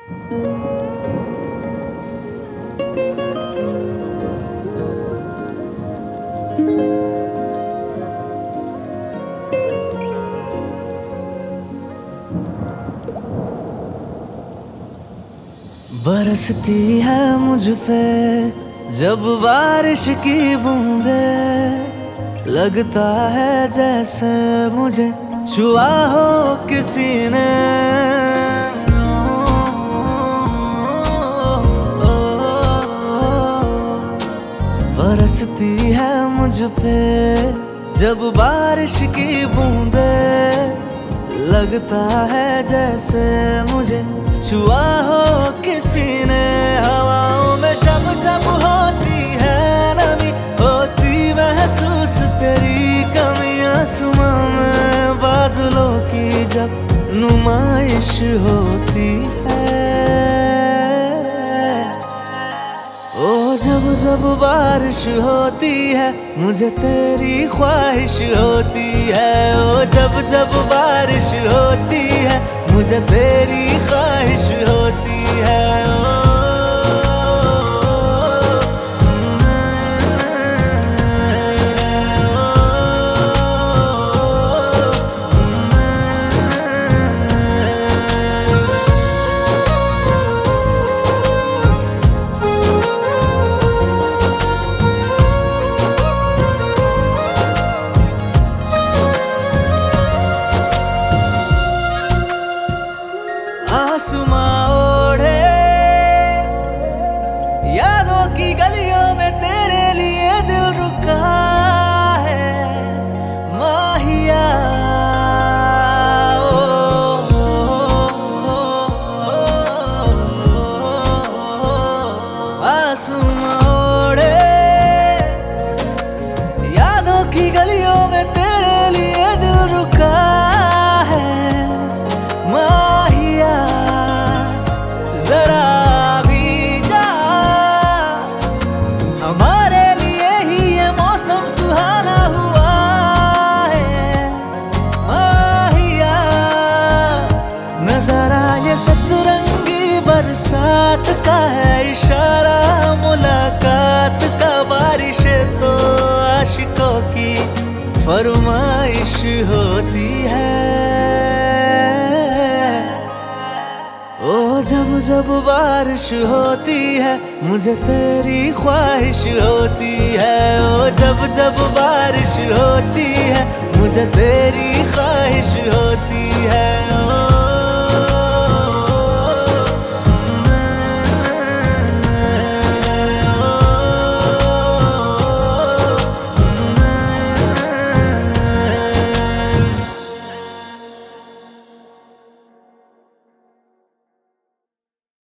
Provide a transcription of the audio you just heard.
बरसती है मुझ पे जब बारिश की बूंदे, लगता है जैसे मुझे छुआ हो किसी ने। बरसती है मुझ पे जब बारिश की बूंदे, लगता है जैसे मुझे छुआ हो किसी ने। हवाओं में जब जब होती है नमी, होती महसूस तेरी कमी। आसमां में बादलों की जब नुमाइश होती है, ओ जब जब बारिश होती है मुझे तेरी ख्वाहिश होती है। ओ जब जब बारिश होती है मुझे तेरी ख्वाहिश होती है। आसमां ओढ़े यादों की गलियों में तेरे लिए दिल रुका है माहिया। आसमां ओढ़े यादों की गलियों में तेरे लिए दिल रुका है माहिया। जरा भी जा, हमारे लिए ही ये मौसम सुहाना हुआ है माहिया। नजारा ये सतरंगी बरसात का है इशारा मुलाकात का। बारिश तो आशिकों की फरमाइश होती है। ओ जब जब बारिश होती है मुझे तेरी ख्वाहिश होती है। ओ जब जब बारिश होती है मुझे तेरी ख्वाहिश होती है।